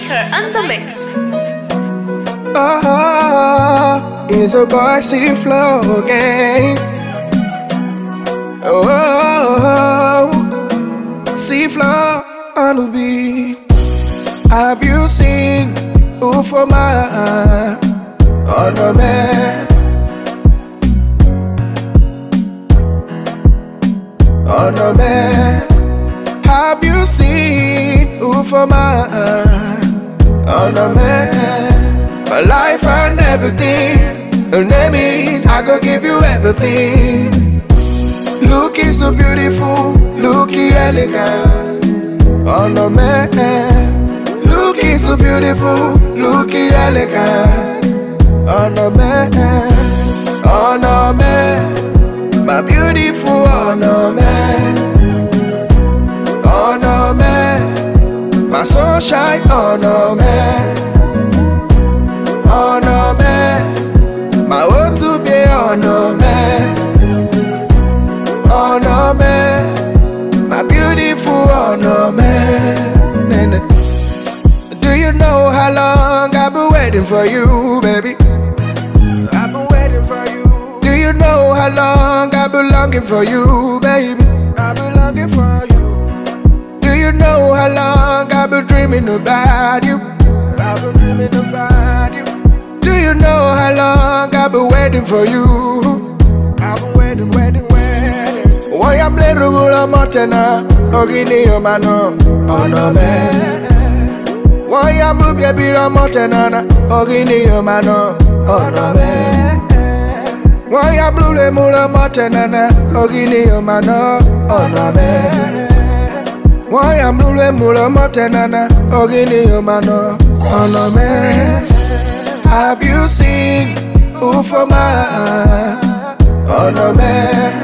Maker and the mix. It's a boy C-Flow gang. C-Flow on the beat. Have you seen Ufoma on the man? On the man. Have you seen Ufoma on the man? My life and everything, name it, I go give you everything. Looking so beautiful, looking elegant, on the man. Looking so beautiful, looking elegant, on the man. On the man, my beautiful on the man. On the man, my sunshine on the man. On the man, my world to be on the man. On the man, my beautiful on the man. Do you know how long I've been waiting for you, baby? I've been waiting for you. Do you know how long I've been longing for you, baby? I've been longing for you. Do you know how long I've been dreaming about you? I've been dreaming about you. Do you know how long I've been waiting for you? I've been waiting. Why I'm little Motena, Ogini Omano, on the man. Why I'm Baby Motena, Ogini Omano, on the man. Why I'm Blue Mula Motena, Ogini Omano, on the man. Why I'm Blue Mula Motena, Ogini Omano, on the man. Have you seen Ufoma on the man?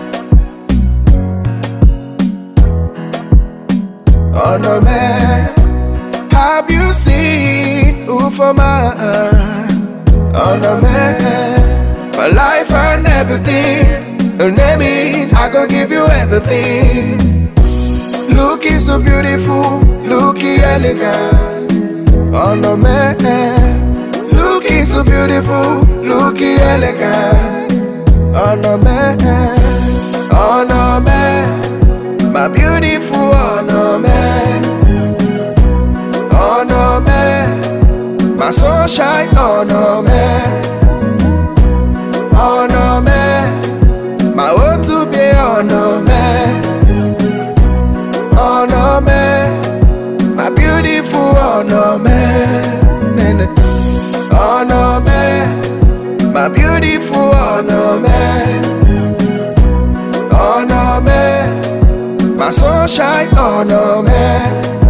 On the man. Have you seen Ufoma on the man? My life and everything, name it, I go give you everything. Looking so beautiful, looking elegant, on the man. Looking so beautiful, looking elegant, on the man. On the man, my beautiful on the man. On the man, my sunshine on the man. On the man, my world to be on the man. On the man, my beautiful on the man. On the man, my beautiful on the man. On the man, my sunshine on the man.